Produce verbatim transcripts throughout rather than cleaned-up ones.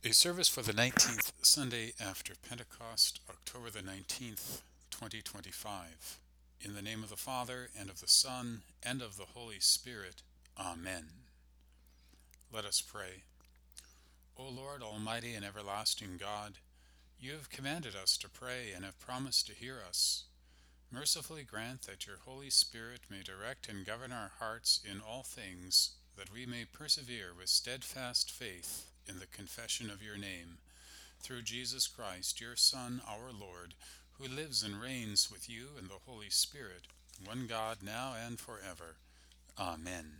A service for the nineteenth Sunday after Pentecost, October the nineteenth, twenty twenty-five. In the name of the Father, and of the Son, and of the Holy Spirit. Amen. Let us pray. O Lord, Almighty and everlasting God, you have commanded us to pray and have promised to hear us. Mercifully grant that your Holy Spirit may direct and govern our hearts in all things, that we may persevere with steadfast faith in the confession of your name, through Jesus Christ, your Son, our Lord, who lives and reigns with you in the Holy Spirit, one God, now and forever. Amen.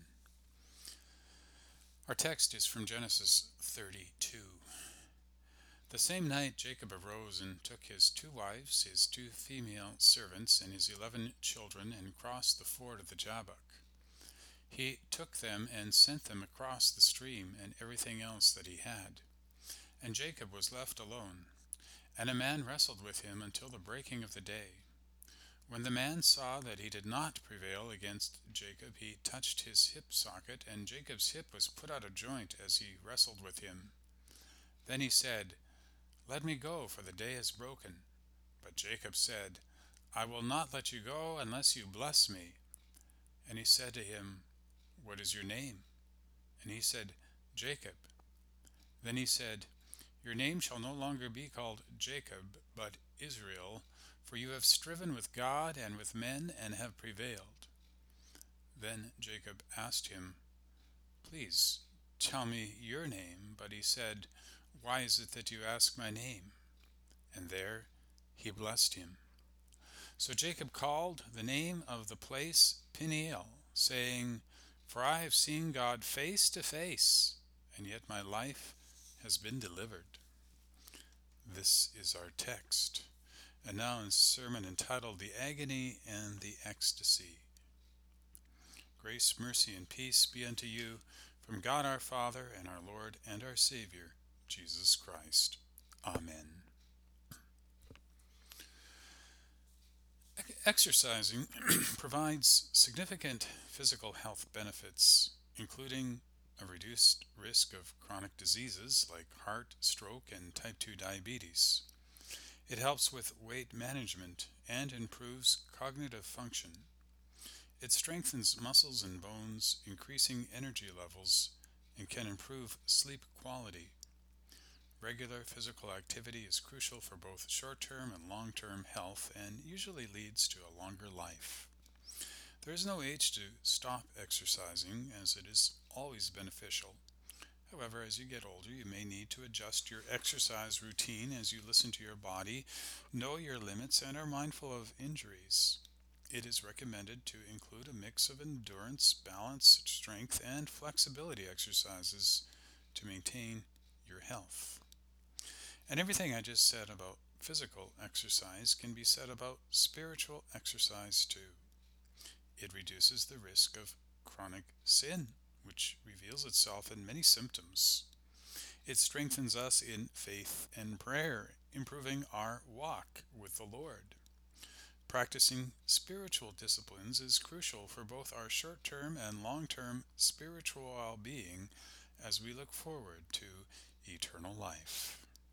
Our text is from Genesis thirty-two. The same night Jacob arose and took his two wives, his two female servants, and his eleven children, and crossed the ford of the Jabbok. He took them and sent them across the stream, and everything else that he had. And Jacob was left alone, and a man wrestled with him until the breaking of the day. When the man saw that he did not prevail against Jacob, he touched his hip socket, and Jacob's hip was put out of joint as he wrestled with him. Then he said, "Let me go, for the day is broken." But Jacob said, "I will not let you go unless you bless me." And he said to him, "What is your name?" And he said, "Jacob." Then he said, "Your name shall no longer be called Jacob, but Israel, for you have striven with God and with men and have prevailed." Then Jacob asked him, "Please tell me your name." But he said, "Why is it that you ask my name?" And there he blessed him. So Jacob called the name of the place Peniel, saying, "For I have seen God face to face, and yet my life has been delivered." This is our text. And now in a sermon entitled The Agony and the Ecstasy. Grace, mercy, and peace be unto you from God our Father and our Lord and our Savior, Jesus Christ. Amen. Exercising provides significant physical health benefits, including a reduced risk of chronic diseases like heart, stroke, and type two diabetes. It helps with weight management and improves cognitive function. It strengthens muscles and bones, increasing energy levels, and can improve sleep quality. Regular physical activity is crucial for both short-term and long-term health and usually leads to a longer life. There is no age to stop exercising, as it is always beneficial. However, as you get older, you may need to adjust your exercise routine as you listen to your body, know your limits, and are mindful of injuries. It is recommended to include a mix of endurance, balance, strength, and flexibility exercises to maintain your health. And everything I just said about physical exercise can be said about spiritual exercise too. It reduces the risk of chronic sin, which reveals itself in many symptoms. It strengthens us in faith and prayer, improving our walk with the Lord. Practicing spiritual disciplines is crucial for both our short-term and long-term spiritual well-being as we look forward to eternal life.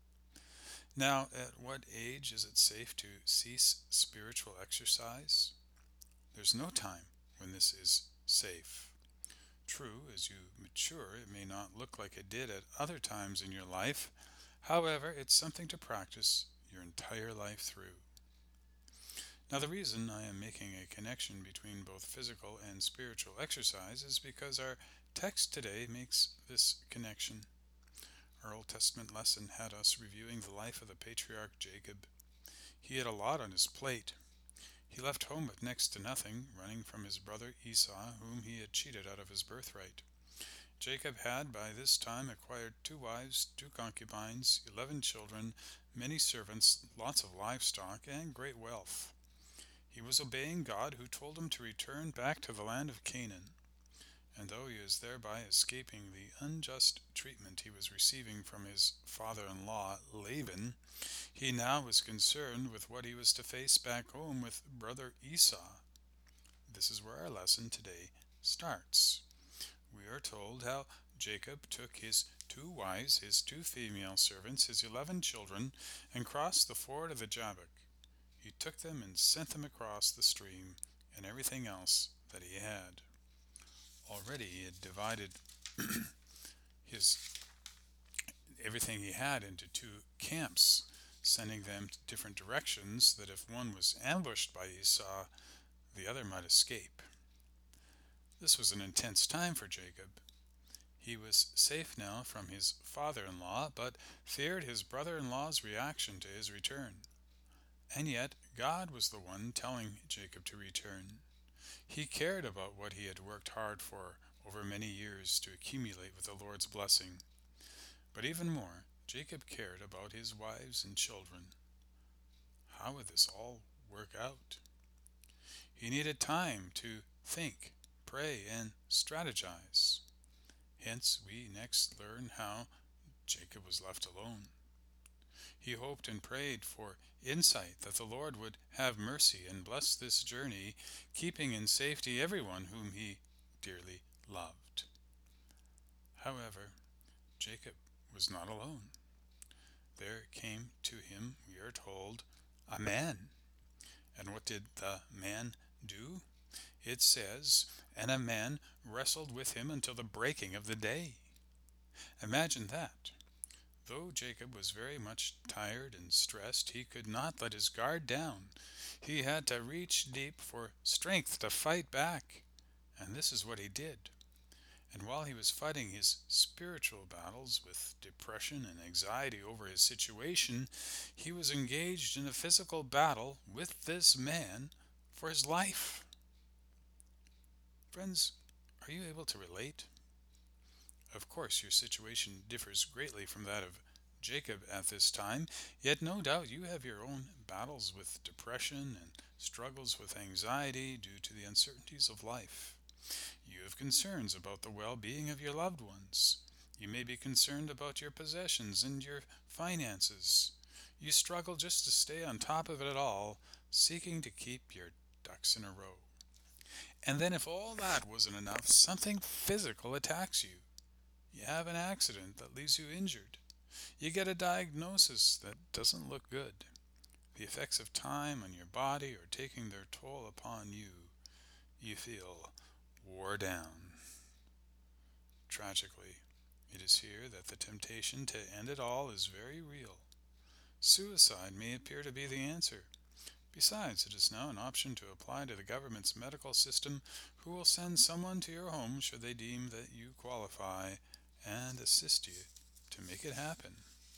Now, at what age is it safe to cease spiritual exercise? There's no time when this is safe. True, as you mature, it may not look like it did at other times in your life. However, it's something to practice your entire life through. Now, the reason I am making a connection between both physical and spiritual exercise is because our text today makes this connection. Our Old Testament lesson had us reviewing the life of the patriarch Jacob. He had a lot on his plate. He left home with next to nothing, running from his brother Esau, whom he had cheated out of his birthright. Jacob had by this time acquired two wives, two concubines, eleven children, many servants, lots of livestock, and great wealth. He was obeying God, who told him to return back to the land of Canaan. And though he was thereby escaping the unjust treatment he was receiving from his father-in-law Laban, he now was concerned with what he was to face back home with brother Esau. This is where our lesson today starts. We are told how Jacob took his two wives, his two female servants, his eleven children, and crossed the ford of the Jabbok. He took them and sent them across the stream, and everything else that he had. Already he had divided his everything he had into two camps, sending them to different directions, that if one was ambushed by Esau, the other might escape. This was an intense time for Jacob. He was safe now from his father-in-law, but feared his brother-in-law's reaction to his return. And yet God was the one telling Jacob to return. He cared about what he had worked hard for over many years to accumulate with the Lord's blessing. But even more, Jacob cared about his wives and children. How would this all work out? He needed time to think, pray, and strategize. Hence, we next learn how Jacob was left alone. He hoped and prayed for insight, that the Lord would have mercy and bless this journey, keeping in safety everyone whom he dearly loved. However, Jacob was not alone. There came to him, we are told, a man. And what did the man do? It says, and a man wrestled with him until the breaking of the day. Imagine that. Though Jacob was very much tired and stressed, he could not let his guard down. He had to reach deep for strength to fight back. And this is what he did. And while he was fighting his spiritual battles with depression and anxiety over his situation, he was engaged in a physical battle with this man for his life. Friends, are you able to relate? Of course, your situation differs greatly from that of Jacob at this time, yet no doubt you have your own battles with depression and struggles with anxiety due to the uncertainties of life. You have concerns about the well-being of your loved ones. You may be concerned about your possessions and your finances. You struggle just to stay on top of it all, seeking to keep your ducks in a row. And then if all that wasn't enough, something physical attacks you. You have an accident that leaves you injured. You get a diagnosis that doesn't look good. The effects of time on your body are taking their toll upon you. You feel wore down. Tragically, it is here that the temptation to end it all is very real. Suicide may appear to be the answer. Besides, it is now an option to apply to the government's medical system, who will send someone to your home should they deem that you qualify, and assist you to make it happen.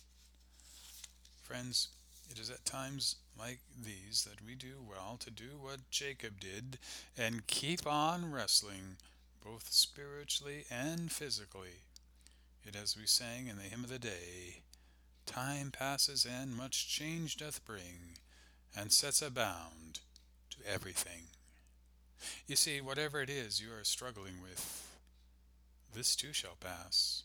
Friends, it is at times like these that we do well to do what Jacob did and keep on wrestling, both spiritually and physically. It, as we sang in the hymn of the day, time passes and much change doth bring, and sets a bound to everything. You see, whatever it is you are struggling with, this too shall pass.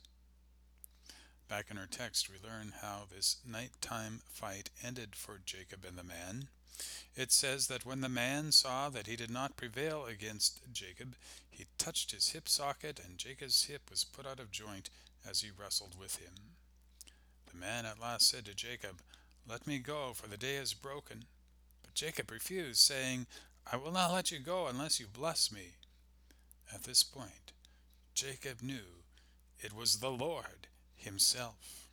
Back in our text, we learn how this nighttime fight ended for Jacob and the man. It says that when the man saw that he did not prevail against Jacob, he touched his hip socket, and Jacob's hip was put out of joint as he wrestled with him. The man at last said to Jacob, "Let me go, for the day is broken." But Jacob refused, saying, "I will not let you go unless you bless me." At this point, Jacob knew it was the Lord Himself.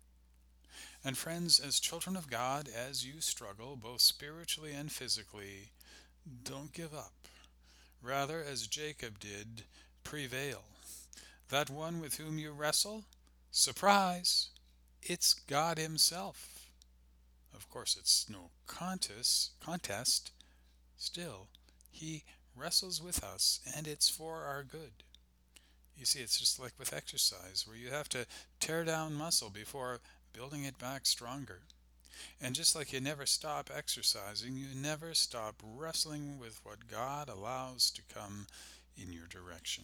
And friends, as children of God, as you struggle both spiritually and physically, don't give up. Rather, as Jacob did, prevail. That one with whom you wrestle, surprise, it's God Himself. Of course, it's no contest, contest. Still, He wrestles with us, and it's for our good. You see, it's just like with exercise, where you have to tear down muscle before building it back stronger. And just like you never stop exercising, you never stop wrestling with what God allows to come in your direction.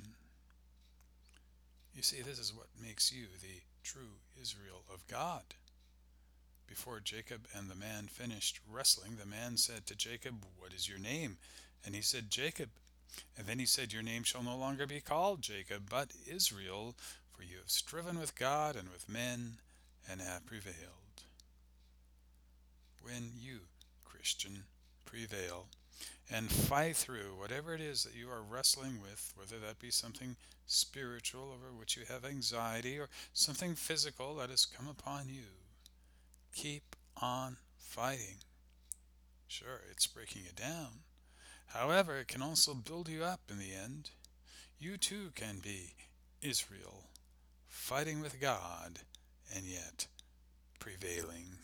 You see, this is what makes you the true Israel of God. Before Jacob and the man finished wrestling, the man said to Jacob, "What is your name?" And he said, "Jacob." And then he said, "Your name shall no longer be called Jacob, but Israel, for for you have striven with God and with men and have prevailed. When you, Christian, prevail and fight through whatever it is that you are wrestling with, whether that be something spiritual over which you have anxiety or something physical that has come upon you, keep on fighting. Sure, it's breaking you down. However, it can also build you up in the end. You too can be Israel, fighting with God and yet prevailing.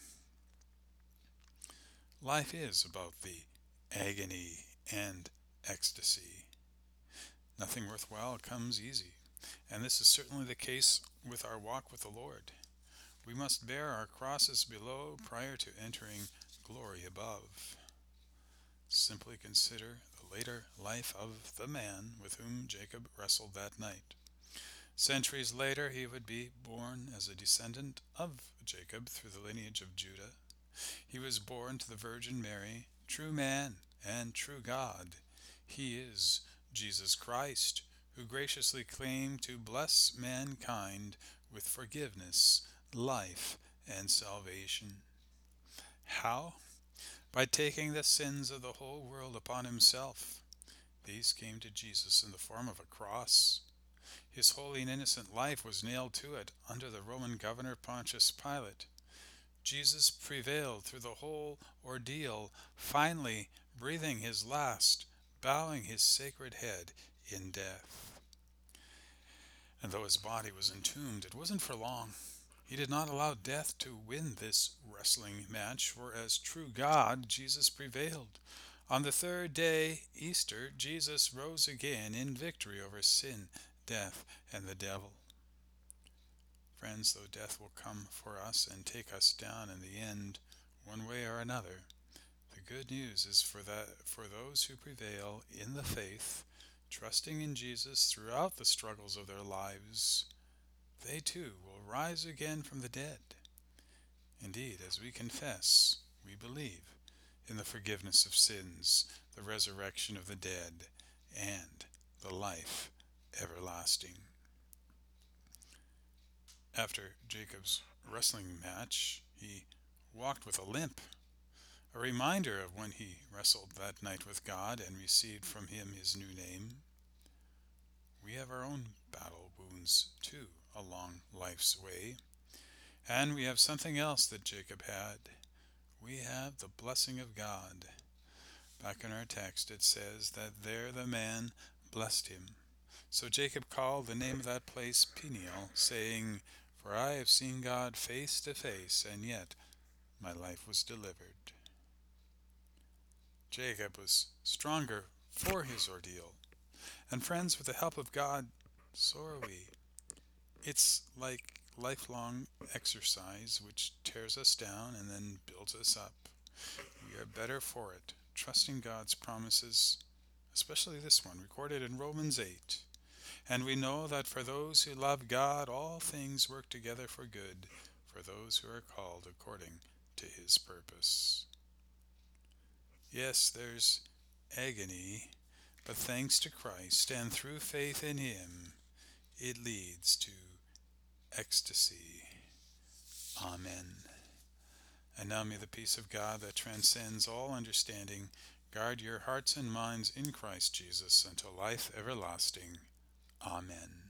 Life is about the agony and ecstasy. Nothing worthwhile comes easy, and this is certainly the case with our walk with the Lord. We must bear our crosses below prior to entering glory above. Simply consider the later life of the man with whom Jacob wrestled that night. Centuries later, he would be born as a descendant of Jacob through the lineage of Judah. He was born to the Virgin Mary, true man and true God. He is Jesus Christ, who graciously claimed to bless mankind with forgiveness, life, and salvation. How? By taking the sins of the whole world upon himself. These came to Jesus in the form of a cross. His holy and innocent life was nailed to it under the Roman governor Pontius Pilate. Jesus prevailed through the whole ordeal, finally breathing his last, bowing his sacred head in death. And though his body was entombed, it wasn't for long. He did not allow death to win this wrestling match, for as true God, Jesus prevailed. On the third day, Easter, Jesus rose again in victory over sin, death, and the devil. Friends, though death will come for us and take us down in the end, one way or another, the good news is for that for those who prevail in the faith, trusting in Jesus throughout the struggles of their lives, they too will rise again from the dead. Indeed, as we confess, we believe in the forgiveness of sins, the resurrection of the dead, and the life everlasting. After Jacob's wrestling match, he walked with a limp, a reminder of when he wrestled that night with God and received from him his new name. We have our own battle wounds, too, along life's way. And we have something else that Jacob had. We have the blessing of God. Back in our text it says that there the man blessed him. So Jacob called the name of that place Peniel, saying, "For I have seen God face to face, and yet my life was delivered." Jacob was stronger for his ordeal. And friends, with the help of God, so are we. It's like lifelong exercise which tears us down and then builds us up. We are better for it, trusting God's promises, especially this one, recorded in Romans eight. And we know that for those who love God, all things work together for good, for those who are called according to his purpose. Yes, there's agony, but thanks to Christ and through faith in him, it leads to ecstasy. Amen. And now may the peace of God that transcends all understanding guard your hearts and minds in Christ Jesus until life everlasting. Amen.